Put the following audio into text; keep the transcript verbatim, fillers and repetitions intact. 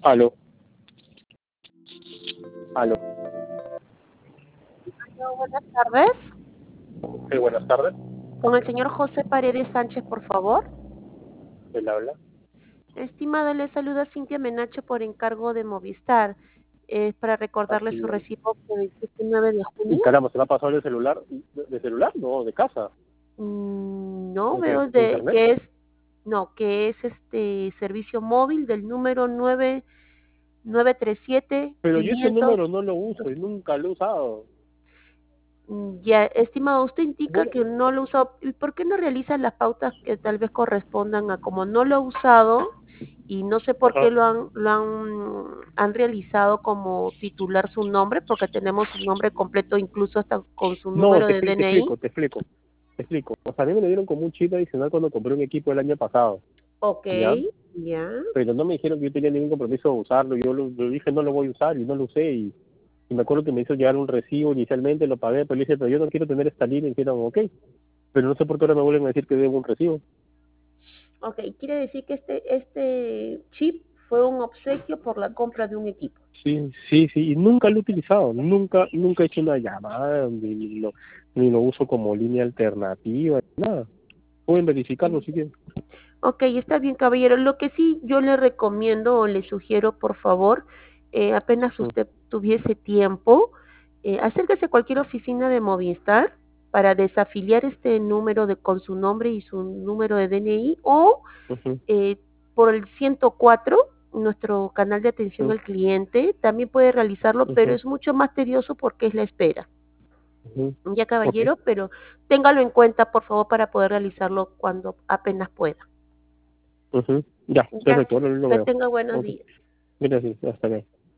Aló, aló. Aló, buenas tardes. Sí, buenas tardes. Con el señor José Paredes Sánchez, por favor. ¿Él habla? Estimado, le saluda Cintia Menacho por encargo de Movistar. Es para recordarle Así su es. recibo del diecinueve de Y junio. caramba, ¿se me ha pasado el celular? ¿De, de celular? No, de casa. Mm, no, ¿Con qué? veo ¿Con de internet? que es, no, que es este servicio móvil del número nueve nueve tres siete Pero yo ese quinientos. número no lo uso y nunca lo he usado. Mm, Ya, estimado, usted indica Bueno, que no lo usó. ¿Y por qué no realiza las pautas que tal vez correspondan a como no lo ha usado y no sé por qué ajá. lo han, lo han, han realizado como titular su nombre? Porque tenemos su nombre completo, incluso hasta con su No, número te, de expli- te D N I. explico, te explico, te explico. O sea, a mí me lo dieron como un chip adicional cuando compré un equipo el año pasado, Ok, ¿ya? ya. Pero no me dijeron que yo tenía ningún compromiso de usarlo. Yo lo, lo dije, no lo voy a usar y no lo usé. Y, y me acuerdo que me hizo llegar un recibo inicialmente, lo pagué, pero le dije, pero yo no quiero tener esta línea. Y dijeron, ok. Pero no sé por qué ahora me vuelven a decir que debo un recibo. Ok, quiere decir que este, este chip fue un obsequio por la compra de un equipo. Sí, sí, sí, y nunca lo he utilizado, nunca, nunca he hecho una llamada, ni, ni lo, ni lo uso como línea alternativa, nada. Pueden verificarlo si quieren. Ok, está bien, caballero. Lo que sí yo le recomiendo o le sugiero, por favor, eh, apenas Mm, usted tuviese tiempo, eh, acérquese a cualquier oficina de Movistar para desafiliar este número de con su nombre y su número de D N I o ujú, eh, por el ciento cuatro, nuestro canal de atención ujú, al cliente, también puede realizarlo, pero ujú, es mucho más tedioso porque es la espera. ujú. Ya, Ok, caballero, pero téngalo en cuenta, por favor, para poder realizarlo cuando apenas pueda. ujú. Ya, Ya, perfecto, ahora lo que veo. tenga buenos Ok, días. gracias, hasta luego.